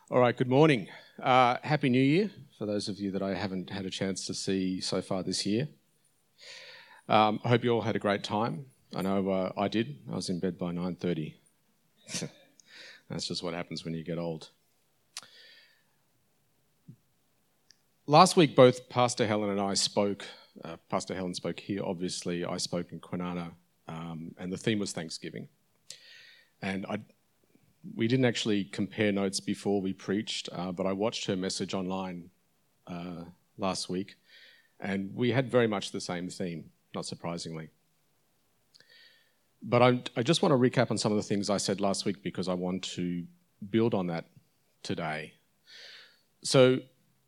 All right, good morning. Happy New Year for those of you that I haven't had a chance to see so far this year. I hope you all had a great time. I know I did. I was in bed by 9:30. That's just what happens when you get old. Last week, both Pastor Helen and I spoke. Pastor Helen spoke here, obviously. I spoke in Kwinana, and the theme was Thanksgiving. And we didn't actually compare notes before we preached, but I watched her message online last week, and we had very much the same theme, not surprisingly. But I just want to recap on some of the things I said last week because I want to build on that today. So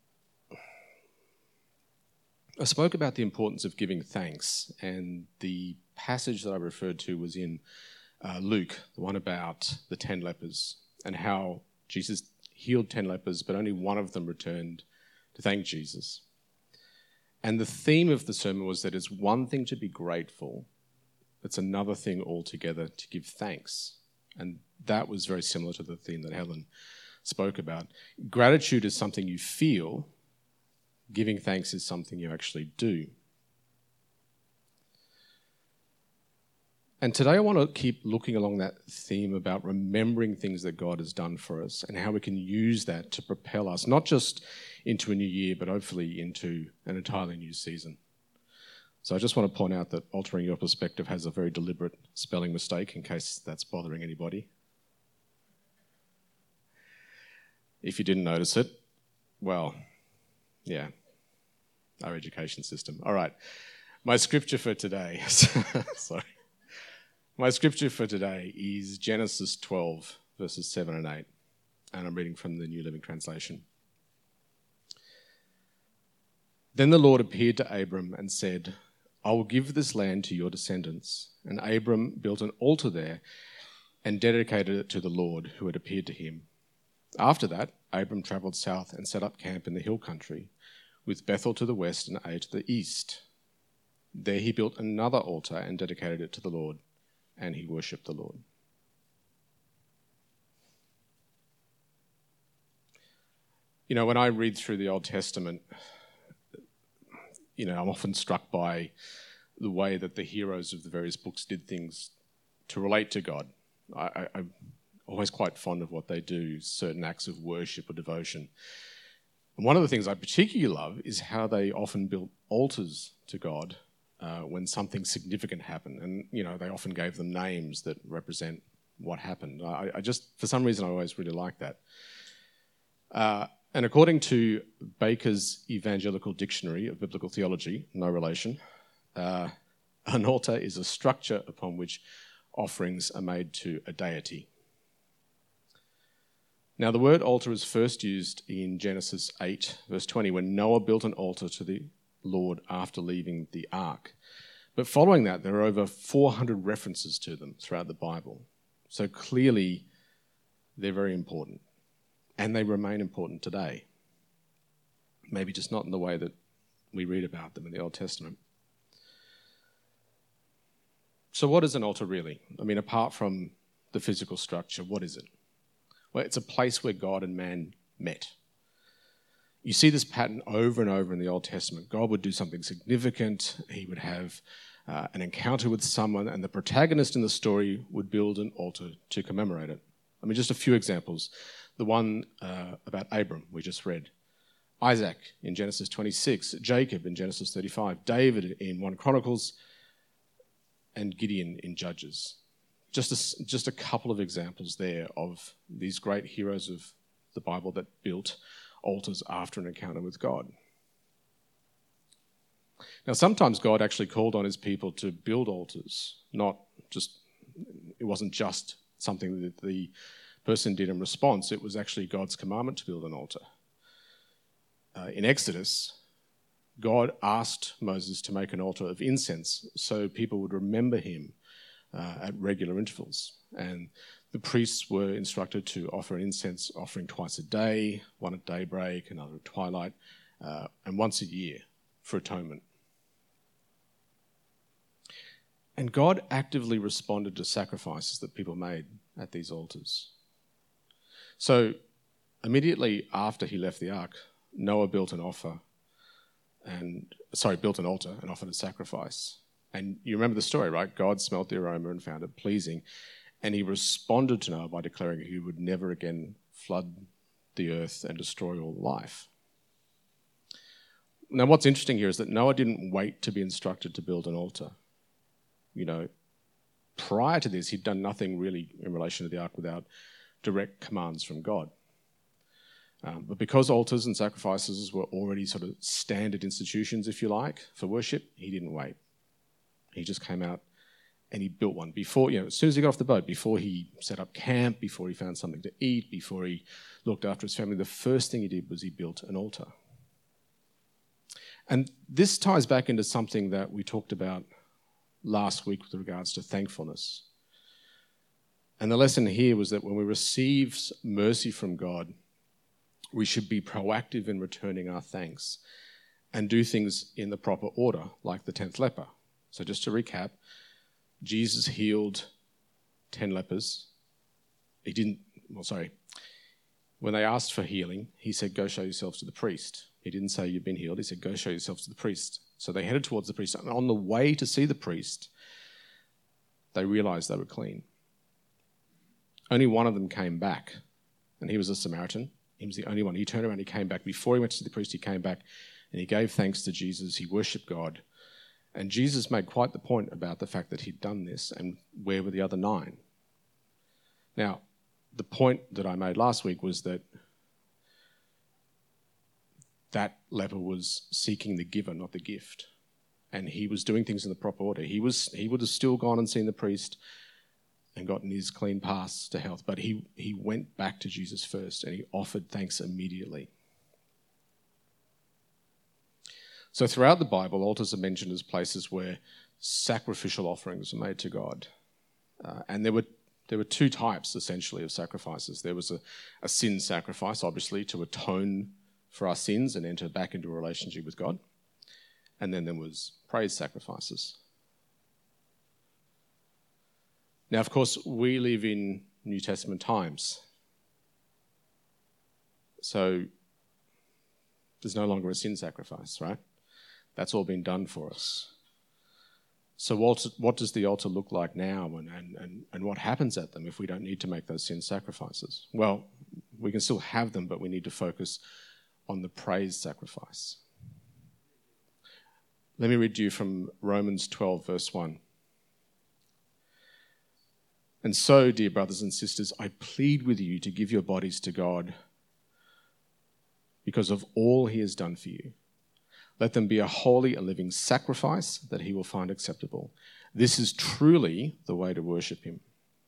I spoke about the importance of giving thanks, and the passage that I referred to was in Luke, the one about the 10 lepers, and how Jesus healed 10 lepers, but only one of them returned to thank Jesus. And the theme of the sermon was that it's one thing to be grateful, it's another thing altogether to give thanks. And that was very similar to the theme that Helen spoke about. Gratitude is something you feel, giving thanks is something you actually do. And today I want to keep looking along that theme about remembering things that God has done for us and how we can use that to propel us, not just into a new year, but hopefully into an entirely new season. So I just want to point out that altering your perspective has a very deliberate spelling mistake, in case that's bothering anybody. If you didn't notice it, well, yeah, our education system. All right, my scripture for today, sorry. My scripture for today is Genesis 12, verses 7 and 8, and I'm reading from the New Living Translation. Then the Lord appeared to Abram and said, I will give this land to your descendants. And Abram built an altar there and dedicated it to the Lord who had appeared to him. After that, Abram travelled south and set up camp in the hill country, with Bethel to the west and Ai to the east. There he built another altar and dedicated it to the Lord, and he worshipped the Lord. You know, when I read through the Old Testament, I'm often struck by the way that the heroes of the various books did things to relate to God. I'm always quite fond of what they do, certain acts of worship or devotion. And one of the things I particularly love is how they often built altars to God when something significant happened. And, they often gave them names that represent what happened. I just, for some reason, I always really like that. And according to Baker's Evangelical Dictionary of Biblical Theology, no relation, an altar is a structure upon which offerings are made to a deity. Now, the word altar is first used in Genesis 8, verse 20, when Noah built an altar to the Lord after leaving the ark. But following that, there are over 400 references to them throughout the Bible. So clearly, they're very important. And they remain important today. Maybe just not in the way that we read about them in the Old Testament. So what is an altar really? I mean, apart from the physical structure, what is it? Well, it's a place where God and man met. You see this pattern over and over in the Old Testament. God would do something significant. He would have an encounter with someone, and the protagonist in the story would build an altar to commemorate it. I mean, just a few examples. The one about Abram we just read. Isaac in Genesis 26, Jacob in Genesis 35, David in 1 Chronicles, and Gideon in Judges. Just a couple of examples there of these great heroes of the Bible that built altars after an encounter with God. Now, sometimes God actually called on his people to build altars, it wasn't just something that the person did in response, it was actually God's commandment to build an altar. In Exodus, God asked Moses to make an altar of incense so people would remember him at regular intervals. And the priests were instructed to offer an incense offering twice a day, one at daybreak, another at twilight, and once a year for atonement. And God actively responded to sacrifices that people made at these altars. So immediately after he left the ark, Noah built an altar and offered a sacrifice. And you remember the story, right? God smelt the aroma and found it pleasing. And he responded to Noah by declaring he would never again flood the earth and destroy all life. Now, what's interesting here is that Noah didn't wait to be instructed to build an altar. Prior to this, he'd done nothing really in relation to the ark without direct commands from God. But because altars and sacrifices were already sort of standard institutions, if you like, for worship, he didn't wait. He just came out and he built one before, as soon as he got off the boat, before he set up camp, before he found something to eat, before he looked after his family, the first thing he did was he built an altar. And this ties back into something that we talked about last week with regards to thankfulness. And the lesson here was that when we receive mercy from God, we should be proactive in returning our thanks and do things in the proper order, like the 10th leper. So just to recap, Jesus healed 10 lepers. When they asked for healing, he said, go show yourselves to the priest. He didn't say you've been healed. He said, go show yourselves to the priest. So they headed towards the priest. And on the way to see the priest, they realized they were clean. Only one of them came back, and he was a Samaritan. He was the only one. He turned around, he came back. Before he went to see the priest, he came back and he gave thanks to Jesus. He worshipped God. And Jesus made quite the point about the fact that he'd done this and where were the other 9. Now, the point that I made last week was that leper was seeking the giver, not the gift. And he was doing things in the proper order. He would have still gone and seen the priest and gotten his clean pass to health. But he went back to Jesus first and he offered thanks immediately. So throughout the Bible, altars are mentioned as places where sacrificial offerings are made to God. And there were 2 types, essentially, of sacrifices. There was a sin sacrifice, obviously, to atone for our sins and enter back into a relationship with God. And then there was praise sacrifices. Now, of course, we live in New Testament times. So there's no longer a sin sacrifice, right? That's all been done for us. So what does the altar look like now, and what happens at them if we don't need to make those sin sacrifices? Well, we can still have them, but we need to focus on the praise sacrifice. Let me read to you from Romans 12, verse 1. And so, dear brothers and sisters, I plead with you to give your bodies to God because of all he has done for you. Let them be a holy and living sacrifice that he will find acceptable. This is truly the way to worship him.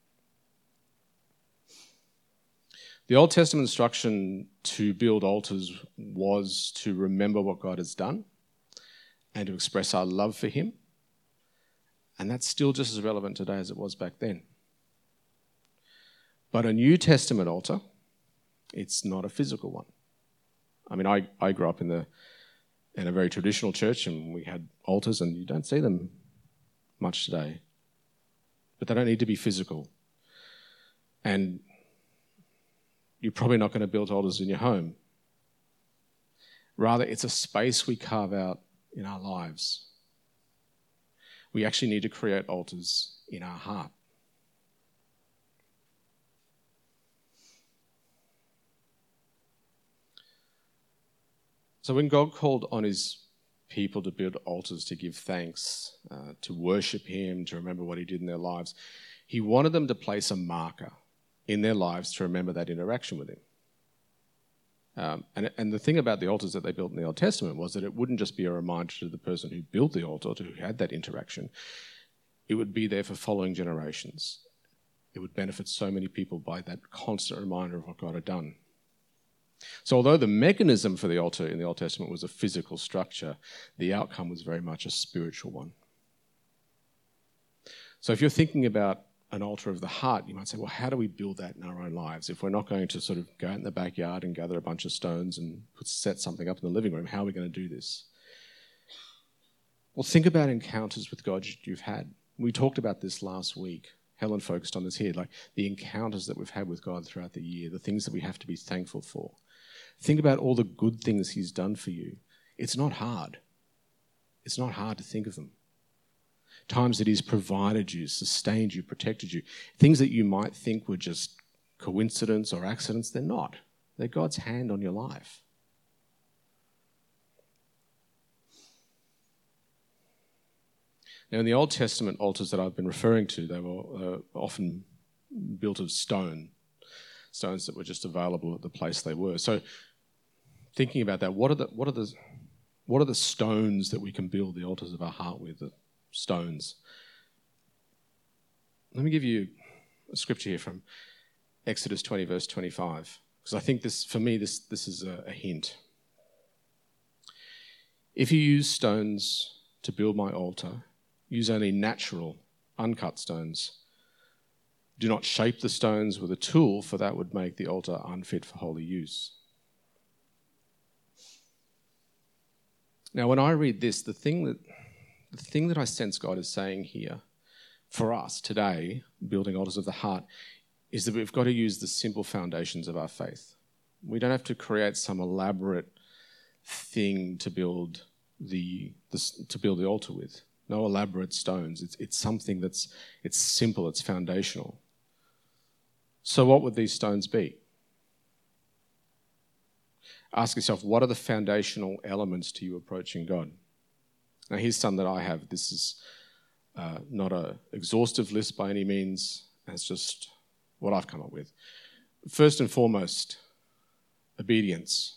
The Old Testament instruction to build altars was to remember what God has done and to express our love for him. And that's still just as relevant today as it was back then. But a New Testament altar, it's not a physical one. I mean, I grew up in a very traditional church and we had altars and you don't see them much today. But they don't need to be physical. And you're probably not going to build altars in your home. Rather, it's a space we carve out in our lives. We actually need to create altars in our heart. So when God called on his people to build altars to give thanks, to worship him, to remember what he did in their lives, he wanted them to place a marker in their lives to remember that interaction with him. And the thing about the altars that they built in the Old Testament was that it wouldn't just be a reminder to the person who built the altar, who had that interaction. It would be there for following generations. It would benefit so many people by that constant reminder of what God had done. So although the mechanism for the altar in the Old Testament was a physical structure, the outcome was very much a spiritual one. So if you're thinking about an altar of the heart, you might say, well, how do we build that in our own lives? If we're not going to sort of go out in the backyard and gather a bunch of stones and set something up in the living room, how are we going to do this? Well, think about encounters with God you've had. We talked about this last week. Helen focused on this here, like the encounters that we've had with God throughout the year, the things that we have to be thankful for. Think about all the good things he's done for you. It's not hard. It's not hard to think of them. Times that he's provided you, sustained you, protected you. Things that you might think were just coincidence or accidents, they're not. They're God's hand on your life. Now, in the Old Testament altars that I've been referring to, they were often built of stones that were just available at the place they were. So, thinking about that, what are the stones that we can build the altars of our heart with? The stones. Let me give you a scripture here from Exodus 20, verse 25, because I think this, for me, this is a hint. If you use stones to build my altar, use only natural, uncut stones. Do not shape the stones with a tool, for that would make the altar unfit for holy use. Now, when I read this, the thing that I sense God is saying here for us today, building altars of the heart, is that we've got to use the simple foundations of our faith. We don't have to create some elaborate thing to build the altar with. No elaborate stones. It's something it's simple, it's foundational. So what would these stones be? Ask yourself, what are the foundational elements to you approaching God? Now, here's some that I have. This is not an exhaustive list by any means. It's just what I've come up with. First and foremost, obedience.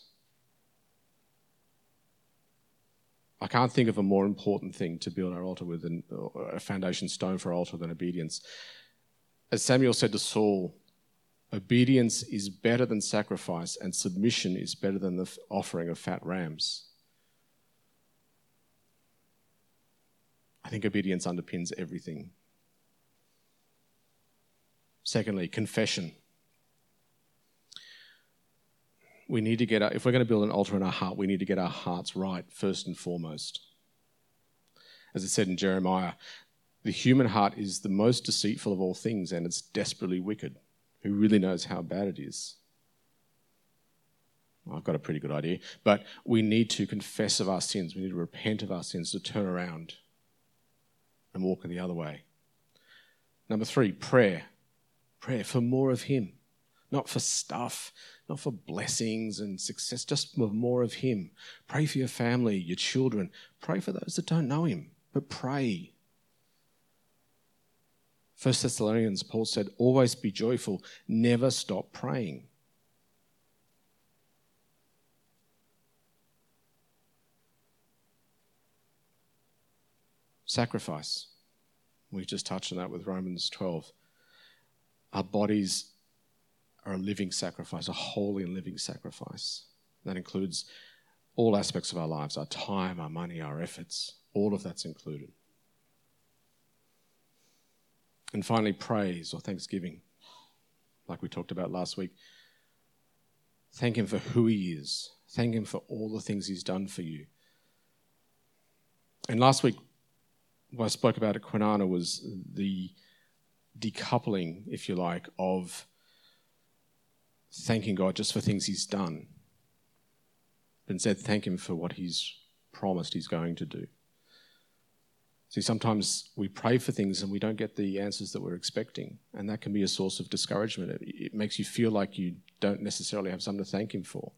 I can't think of a more important thing to build our altar with, or a foundation stone for our altar, than obedience. As Samuel said to Saul, obedience is better than sacrifice, and submission is better than the offering of fat rams. I think obedience underpins everything. Secondly, confession. We need to if we're going to build an altar in our heart, we need to get our hearts right first and foremost. As it said in Jeremiah, the human heart is the most deceitful of all things, and it's desperately wicked. Who really knows how bad it is? Well, I've got a pretty good idea. But we need to confess of our sins. We need to repent of our sins, to turn around and walk in the other way. Number 3, prayer. Prayer for more of him. Not for stuff, not for blessings and success, just for more of him. Pray for your family, your children. Pray for those that don't know him, but pray. 1 Thessalonians, Paul said, always be joyful, never stop praying. Sacrifice. We've just touched on that with Romans 12. Our bodies are a living sacrifice, a holy and living sacrifice. That includes all aspects of our lives, our time, our money, our efforts. All of that's included. And finally, praise or thanksgiving, like we talked about last week. Thank him for who he is. Thank him for all the things he's done for you. And last week, what I spoke about at Kwinana was the decoupling, if you like, of thanking God just for things he's done, but instead thank him for what he's promised he's going to do. See, sometimes we pray for things and we don't get the answers that we're expecting, and that can be a source of discouragement. It makes you feel like you don't necessarily have something to thank him for.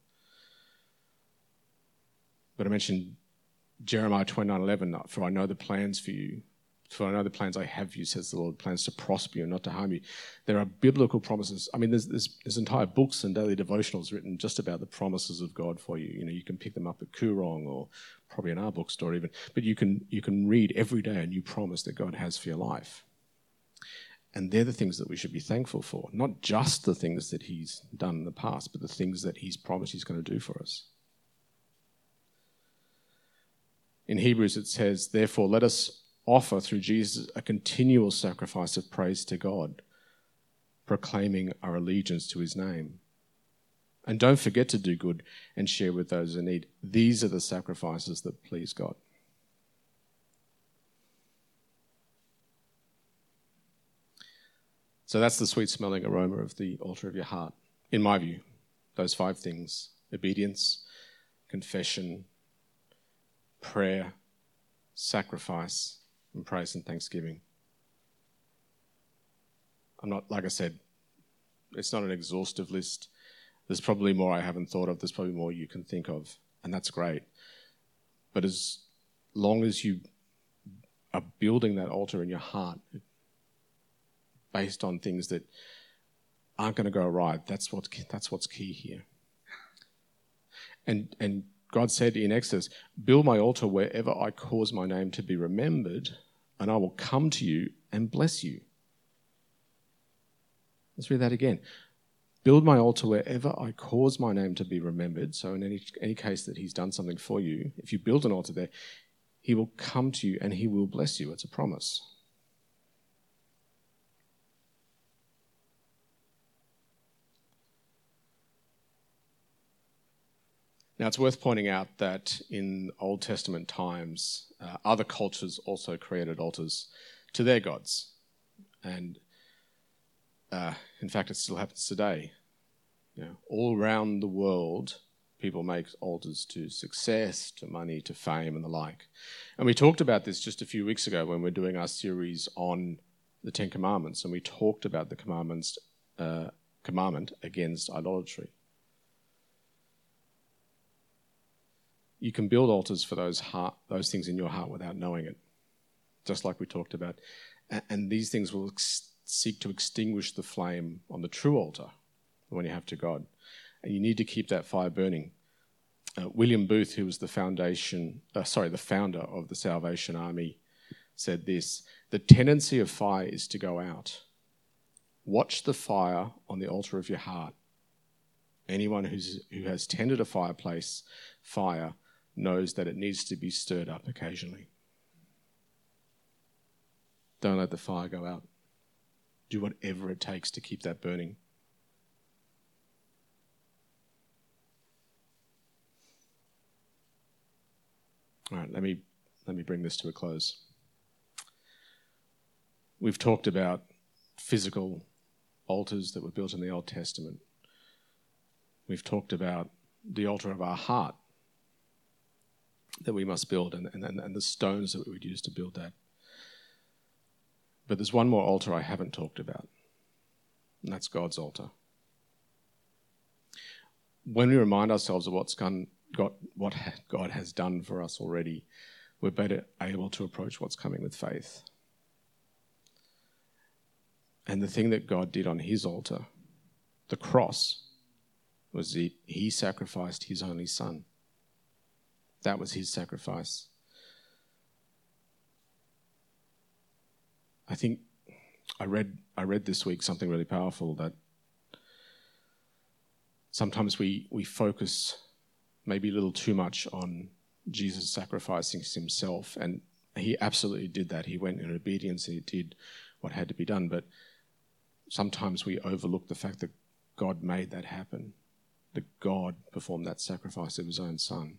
But I mentioned Jeremiah 29:11, for I know the plans for you. For I know the plans I have for you, says the Lord, plans to prosper you and not to harm you. There are biblical promises. I mean, there's entire books and daily devotionals written just about the promises of God for you. You know, you can pick them up at Koorong or probably in our bookstore even. But you can read every day a new promise that God has for your life. And they're the things that we should be thankful for. Not just the things that he's done in the past, but the things that he's promised he's going to do for us. In Hebrews it says, therefore let us offer through Jesus a continual sacrifice of praise to God, proclaiming our allegiance to his name. And don't forget to do good and share with those in need. These are the sacrifices that please God. So that's the sweet-smelling aroma of the altar of your heart, in my view. Those 5 things: obedience, confession, prayer, sacrifice, and praise and thanksgiving. I'm not, like I said, it's not an exhaustive list. There's probably more I haven't thought of. There's probably more you can think of, and that's great. But as long as you are building that altar in your heart based on things that aren't going to go right, that's what's key here. And God said in Exodus, build my altar wherever I cause my name to be remembered, and I will come to you and bless you. Let's read that again. Build my altar wherever I cause my name to be remembered. So in any case that he's done something for you, if you build an altar there, he will come to you and he will bless you. It's a promise. Now, it's worth pointing out that in Old Testament times, other cultures also created altars to their gods. And in fact, it still happens today. You know, all around the world, people make altars to success, to money, to fame, and the like. And we talked about this just a few weeks ago when we were doing our series on the Ten Commandments, and we talked about the commandment against idolatry. You can build altars for those things in your heart without knowing it, just like we talked about. And these things will seek to extinguish the flame on the true altar when you have to God. And you need to keep that fire burning. William Booth, who was the founder of the Salvation Army, said this: the tendency of fire is to go out. Watch the fire on the altar of your heart. Anyone who has tended a fire knows that it needs to be stirred up occasionally. Don't let the fire go out. Do whatever it takes to keep that burning. All right, let me bring this to a close. We've talked about physical altars that were built in the Old Testament. We've talked about the altar of our heart that we must build and the stones that we would use to build that. But there's one more altar I haven't talked about, and that's God's altar. When we remind ourselves of what God has done for us already, we're better able to approach what's coming with faith. And the thing that God did on his altar, the cross, was he sacrificed his only son. That was his sacrifice. I think I read this week something really powerful, that sometimes we focus maybe a little too much on Jesus sacrificing himself, and he absolutely did that. He went in obedience and he did what had to be done, but sometimes we overlook the fact that God made that happen, that God performed that sacrifice of his own son.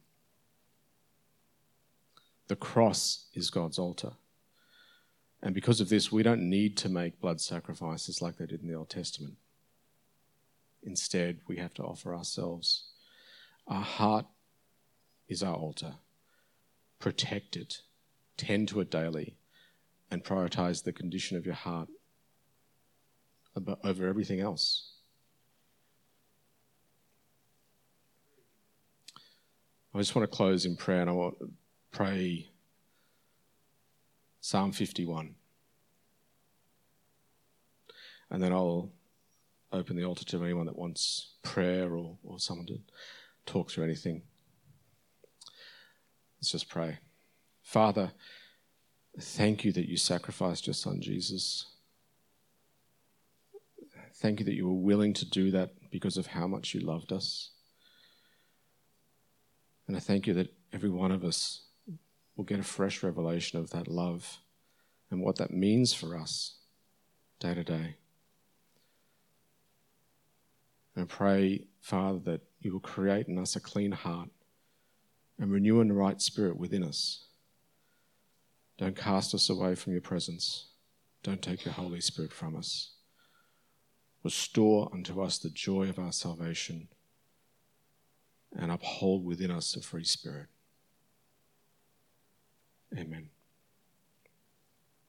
The cross is God's altar. And because of this, we don't need to make blood sacrifices like they did in the Old Testament. Instead, we have to offer ourselves. Our heart is our altar. Protect it, tend to it daily, and prioritize the condition of your heart over everything else. I just want to close in prayer, and I want to pray Psalm 51. And then I'll open the altar to anyone that wants prayer or someone to talk through anything. Let's just pray. Father, thank you that you sacrificed your son Jesus. Thank you that you were willing to do that because of how much you loved us. And I thank you that every one of us will get a fresh revelation of that love and what that means for us day to day. And I pray, Father, that you will create in us a clean heart and renew a right spirit within us. Don't cast us away from your presence. Don't take your Holy Spirit from us. restore unto us the joy of our salvation, and uphold within us a free spirit. Amen.